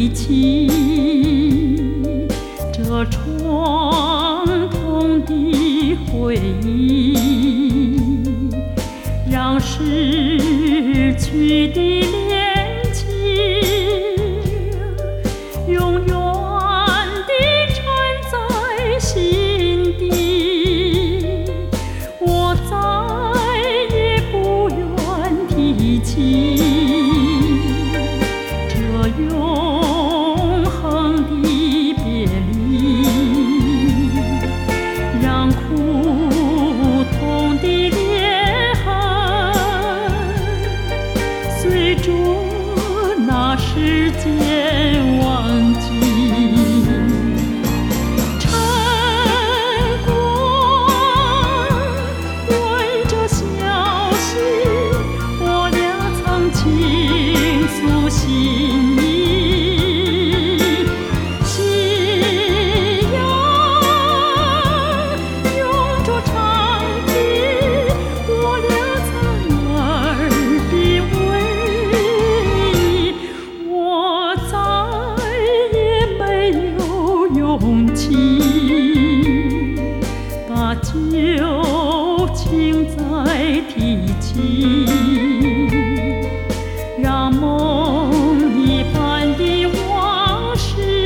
提起这创痛的回忆，让逝去的恋情永远地沉在心底。我再也不愿提起这永恒的别离，让苦痛的裂痕随着那时间忘记。晨光为这消息，我俩曾倾诉心意。夕阳拥着长堤，我俩曾耳鬓微依。我再也没有勇气把旧情再提起，让梦一般的往事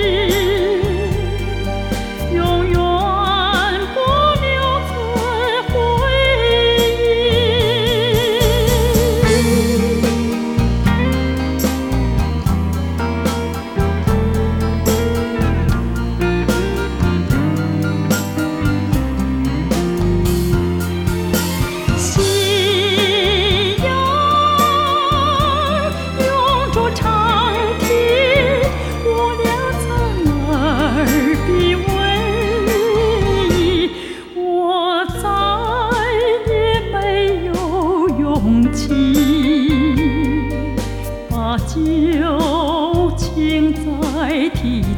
永远不留存回忆。夕阳拥着长堤，我俩曾耳鬓微依。我再也没有勇气把旧情再提